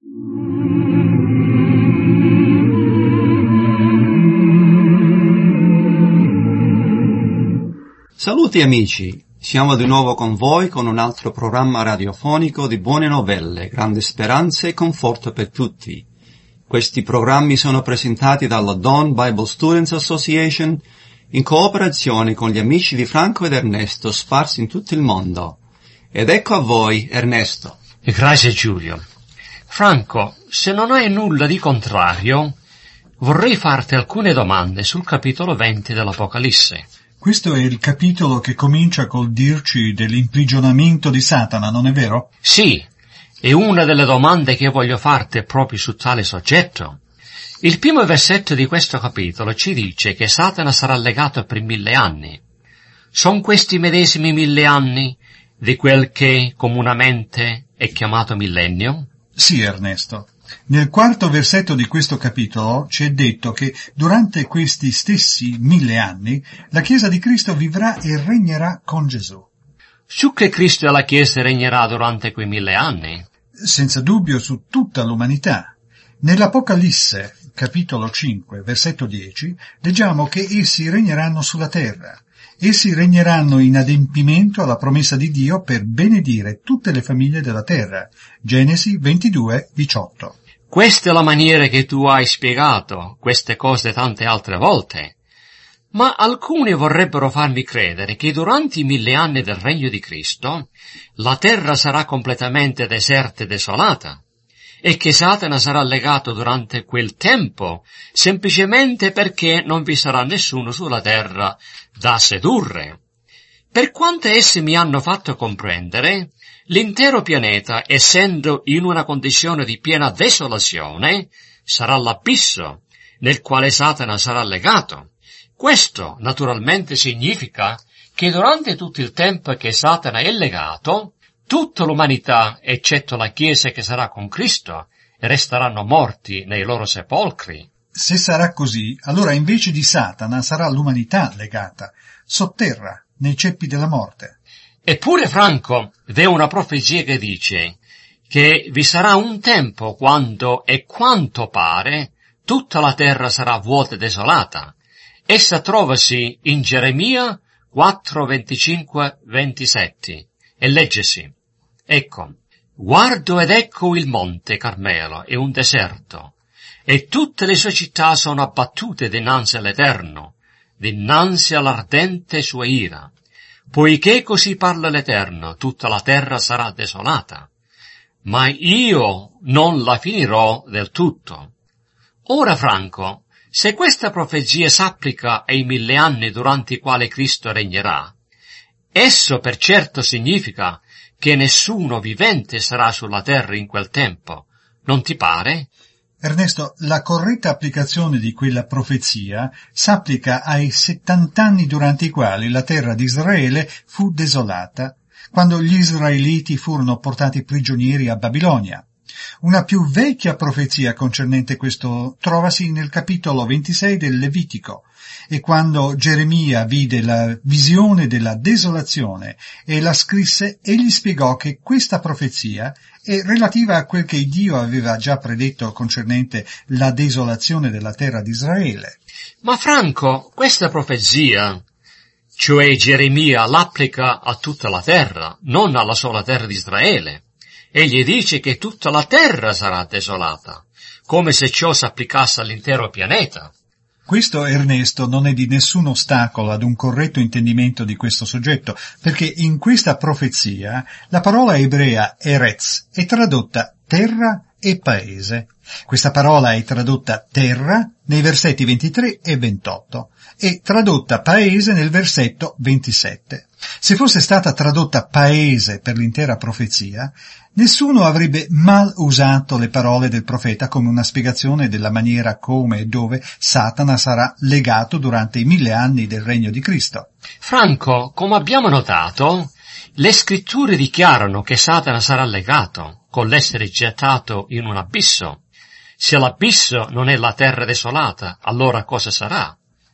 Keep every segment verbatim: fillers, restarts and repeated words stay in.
Saluti amici, siamo di nuovo con voi con un altro programma radiofonico di buone novelle, grandi speranze e conforto per tutti. Questi programmi sono presentati dalla Dawn Bible Students Association in cooperazione con gli amici di Franco ed Ernesto sparsi in tutto il mondo. Ed ecco a voi, Ernesto. Grazie Giulio. Franco, se non hai nulla di contrario, vorrei farti alcune domande sul capitolo venti dell'Apocalisse. Questo è il capitolo che comincia col dirci dell'imprigionamento di Satana, non è vero? Sì, e una delle domande che voglio farti è proprio su tale soggetto. Il primo versetto di questo capitolo ci dice che Satana sarà legato per mille anni. Sono questi medesimi mille anni di quel che comunemente è chiamato millennio? Sì, Ernesto. Nel quarto versetto di questo capitolo ci è detto che durante questi stessi mille anni la Chiesa di Cristo vivrà e regnerà con Gesù. Su che Cristo e la Chiesa regnerà durante quei mille anni? Senza dubbio su tutta l'umanità. Nell'Apocalisse, capitolo cinque, versetto dieci, leggiamo che essi regneranno sulla terra. Essi regneranno in adempimento alla promessa di Dio per benedire tutte le famiglie della terra. Genesi ventidue, diciotto. Questa è la maniera che tu hai spiegato queste cose tante altre volte. Ma alcuni vorrebbero farmi credere che durante i mille anni del regno di Cristo la terra sarà completamente deserta e desolata e che Satana sarà legato durante quel tempo semplicemente perché non vi sarà nessuno sulla terra da sedurre. Per quanto essi mi hanno fatto comprendere, l'intero pianeta, essendo in una condizione di piena desolazione, sarà l'abisso nel quale Satana sarà legato. Questo naturalmente significa che durante tutto il tempo che Satana è legato, tutta l'umanità, eccetto la Chiesa che sarà con Cristo, resteranno morti nei loro sepolcri. Se sarà così, allora invece di Satana sarà l'umanità legata, sotterra, nei ceppi della morte. Eppure, Franco, v'è una profezia che dice che vi sarà un tempo quando, e quanto pare, tutta la terra sarà vuota e desolata. Essa trovasi in Geremia quattro, venticinque, ventisette, e leggesi. Ecco, guardo ed ecco il monte Carmelo è un deserto, e tutte le sue città sono abbattute dinanzi all'Eterno, dinanzi all'ardente sua ira. Poiché così parla l'Eterno, tutta la terra sarà desolata, ma io non la finirò del tutto. Ora, Franco, se questa profezia s'applica ai mille anni durante i quali Cristo regnerà, esso per certo significa che nessuno vivente sarà sulla terra in quel tempo, non ti pare? Ernesto, la corretta applicazione di quella profezia s'applica ai settant'anni durante i quali la terra di Israele fu desolata, quando gli israeliti furono portati prigionieri a Babilonia. Una più vecchia profezia concernente questo trovasi nel capitolo ventisei del Levitico, e quando Geremia vide la visione della desolazione e la scrisse, egli spiegò che questa profezia è relativa a quel che Dio aveva già predetto concernente la desolazione della terra di Israele. Ma Franco, questa profezia, cioè Geremia, l'applica a tutta la terra, non alla sola terra di Israele. Egli dice che tutta la terra sarà desolata, come se ciò s'applicasse all'intero pianeta. Questo, Ernesto, non è di nessun ostacolo ad un corretto intendimento di questo soggetto, perché in questa profezia la parola ebrea Eretz è tradotta terra e paese. Questa parola è tradotta terra nei versetti ventitré e ventotto e tradotta paese nel versetto ventisette. Se fosse stata tradotta paese per l'intera profezia, nessuno avrebbe mal usato le parole del profeta come una spiegazione della maniera come e dove Satana sarà legato durante i mille anni del regno di Cristo. Franco, come abbiamo notato, le scritture dichiarano che Satana sarà legato con l'essere gettato in un abisso. Se l'abisso non è la terra desolata, allora cosa sarà?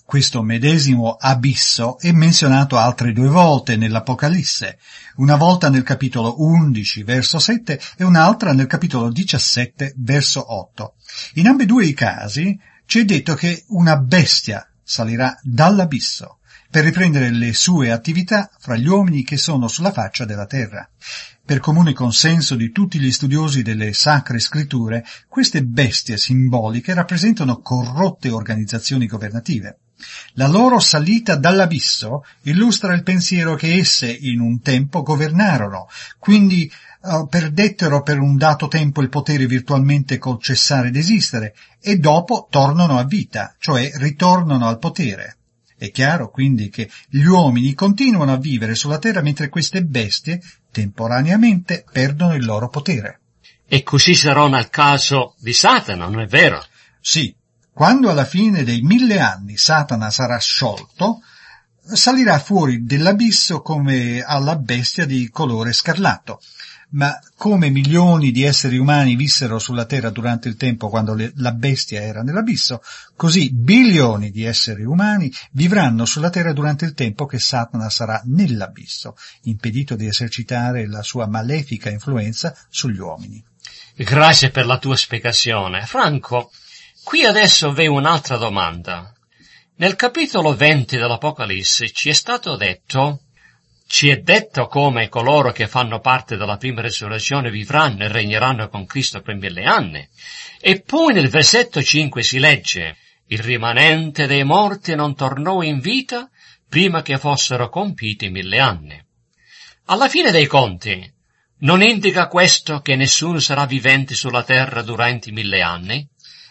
Questo medesimo abisso è menzionato altre due volte nell'Apocalisse, una volta nel capitolo undici, verso sette, e un'altra nel capitolo diciassette, verso otto. In ambedue i casi ci è detto che una bestia salirà dall'abisso per riprendere le sue attività fra gli uomini che sono sulla faccia della terra. Per comune consenso di tutti gli studiosi delle Sacre Scritture, queste bestie simboliche rappresentano corrotte organizzazioni governative. La loro salita dall'abisso illustra il pensiero che esse in un tempo governarono, quindi uh, perdettero per un dato tempo il potere virtualmente col cessare d'esistere e dopo tornano a vita, cioè ritornano al potere. È chiaro quindi che gli uomini continuano a vivere sulla terra mentre queste bestie temporaneamente perdono il loro potere. E così sarà nel caso di Satana, non è vero? Sì. Quando alla fine dei mille anni Satana sarà sciolto, salirà fuori dell'abisso come alla bestia di colore scarlatto. Ma come milioni di esseri umani vissero sulla terra durante il tempo quando le, la bestia era nell'abisso, così bilioni di esseri umani vivranno sulla terra durante il tempo che Satana sarà nell'abisso, impedito di esercitare la sua malefica influenza sugli uomini. Grazie per la tua spiegazione. Franco, qui adesso v'è un'altra domanda. Nel capitolo venti dell'Apocalisse ci è stato detto, ci è detto come coloro che fanno parte della prima resurrezione vivranno e regneranno con Cristo per mille anni. E poi nel versetto cinque si legge, il rimanente dei morti non tornò in vita prima che fossero compiti mille anni. Alla fine dei conti, non indica questo che nessuno sarà vivente sulla terra durante mille anni?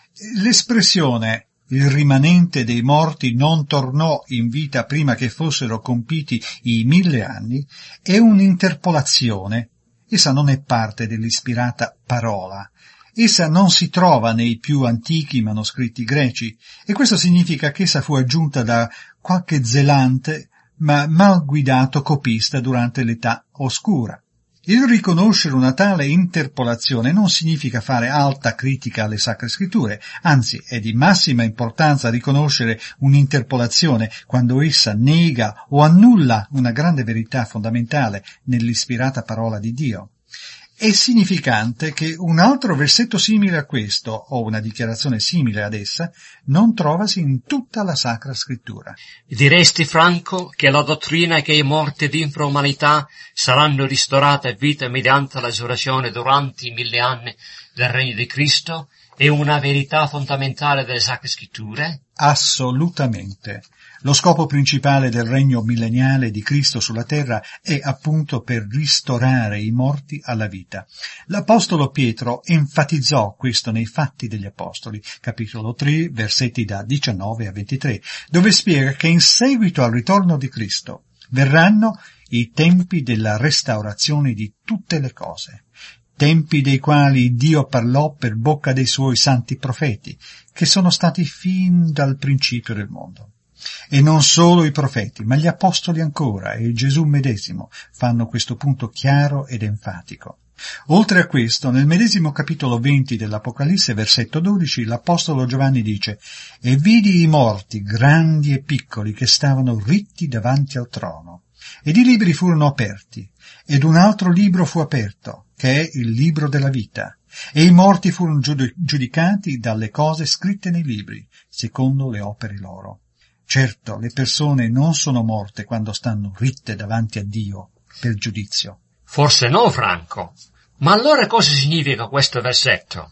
L'espressione il rimanente dei morti non tornò in vita prima che fossero compiti i mille anni è un'interpolazione. Essa non è parte dell'ispirata parola. Essa non si trova nei più antichi manoscritti greci e questo significa che essa fu aggiunta da qualche zelante ma mal guidato copista durante l'età oscura. Il riconoscere una tale interpolazione non significa fare alta critica alle Sacre Scritture, anzi è di massima importanza riconoscere un'interpolazione quando essa nega o annulla una grande verità fondamentale nell'ispirata parola di Dio. È significante che un altro versetto simile a questo, o una dichiarazione simile ad essa, non trovasi in tutta la Sacra Scrittura. Diresti, Franco, che la dottrina che i morti di infraumanità saranno ristorati a vita mediante la resurrezione durante i mille anni del Regno di Cristo è una verità fondamentale delle Sacre Scritture? Assolutamente. Lo scopo principale del regno millenniale di Cristo sulla terra è appunto per ristorare i morti alla vita. L'Apostolo Pietro enfatizzò questo nei Fatti degli Apostoli, capitolo tre, versetti da diciannove a ventitré, dove spiega che in seguito al ritorno di Cristo verranno i tempi della restaurazione di tutte le cose, tempi dei quali Dio parlò per bocca dei suoi santi profeti, che sono stati fin dal principio del mondo. E non solo i profeti, ma gli apostoli ancora e Gesù medesimo fanno questo punto chiaro ed enfatico. Oltre a questo, nel medesimo capitolo venti dell'Apocalisse, versetto dodici, l'apostolo Giovanni dice: «E vidi i morti, grandi e piccoli, che stavano ritti davanti al trono. Ed i libri furono aperti, ed un altro libro fu aperto, che è il libro della vita. E i morti furono giudicati dalle cose scritte nei libri, secondo le opere loro». Certo, le persone non sono morte quando stanno ritte davanti a Dio per giudizio. Forse no, Franco. Ma allora cosa significa questo versetto?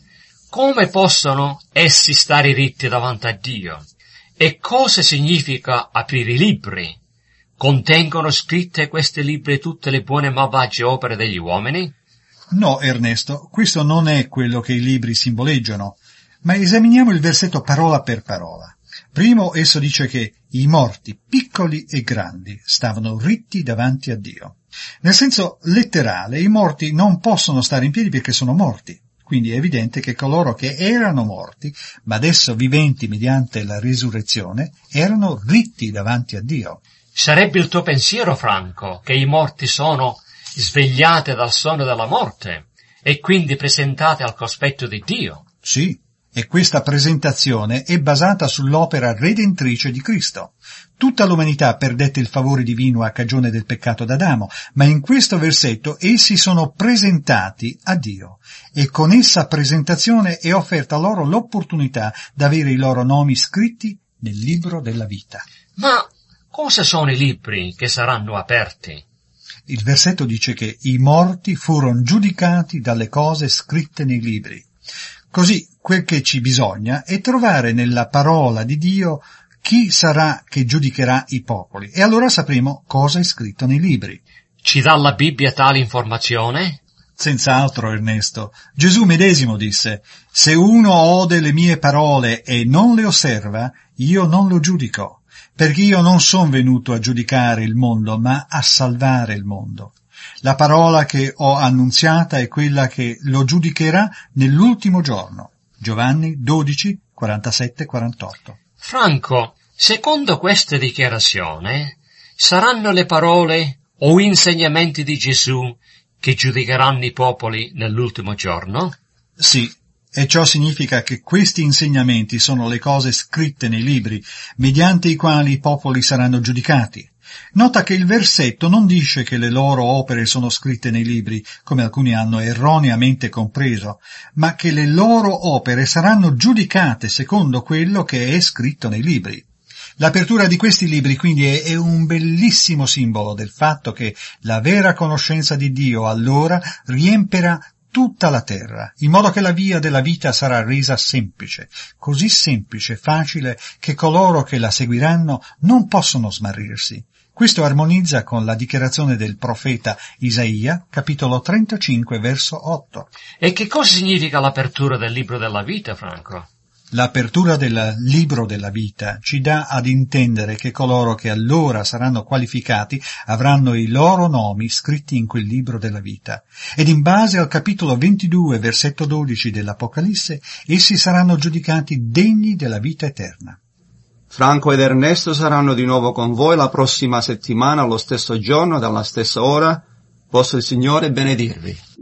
Come possono essi stare ritti davanti a Dio? E cosa significa aprire i libri? Contengono scritte questi libri tutte le buone e malvagie opere degli uomini? No, Ernesto, questo non è quello che i libri simboleggiano, ma esaminiamo il versetto parola per parola. Primo, esso dice che i morti, piccoli e grandi, stavano ritti davanti a Dio. Nel senso letterale, i morti non possono stare in piedi perché sono morti. Quindi è evidente che coloro che erano morti, ma adesso viventi mediante la risurrezione, erano ritti davanti a Dio. Sarebbe il tuo pensiero, Franco, che i morti sono svegliati dal sonno della morte e quindi presentati al cospetto di Dio? Sì. E questa presentazione è basata sull'opera redentrice di Cristo. Tutta l'umanità perdette il favore divino a cagione del peccato d'Adamo, ma in questo versetto essi sono presentati a Dio e con essa presentazione è offerta loro l'opportunità d'avere i loro nomi scritti nel libro della vita. Ma cosa sono i libri che saranno aperti? Il versetto dice che i morti furono giudicati dalle cose scritte nei libri. Così quel che ci bisogna è trovare nella parola di Dio chi sarà che giudicherà i popoli, e allora sapremo cosa è scritto nei libri. Ci dà la Bibbia tale informazione? Senz'altro, Ernesto. Gesù medesimo disse: «Se uno ode le mie parole e non le osserva, io non lo giudico, perché io non son venuto a giudicare il mondo, ma a salvare il mondo». La parola che ho annunziata è quella che lo giudicherà nell'ultimo giorno. Giovanni dodici, quarantasette quarantotto. Franco, secondo questa dichiarazione, saranno le parole o insegnamenti di Gesù che giudicheranno i popoli nell'ultimo giorno? Sì, e ciò significa che questi insegnamenti sono le cose scritte nei libri, mediante i quali i popoli saranno giudicati. Nota che il versetto non dice che le loro opere sono scritte nei libri, come alcuni hanno erroneamente compreso, ma che le loro opere saranno giudicate secondo quello che è scritto nei libri. L'apertura di questi libri quindi è, è un bellissimo simbolo del fatto che la vera conoscenza di Dio allora riempirà tutta la terra, in modo che la via della vita sarà resa semplice, così semplice e facile che coloro che la seguiranno non possono smarrirsi. Questo armonizza con la dichiarazione del profeta Isaia, capitolo trentacinque, verso otto. E che cosa significa l'apertura del libro della vita, Franco? L'apertura del libro della vita ci dà ad intendere che coloro che allora saranno qualificati avranno i loro nomi scritti in quel libro della vita. Ed in base al capitolo ventidue, versetto dodici dell'Apocalisse, essi saranno giudicati degni della vita eterna. Franco ed Ernesto saranno di nuovo con voi la prossima settimana, allo stesso giorno, dalla stessa ora. Possa il Signore benedirvi.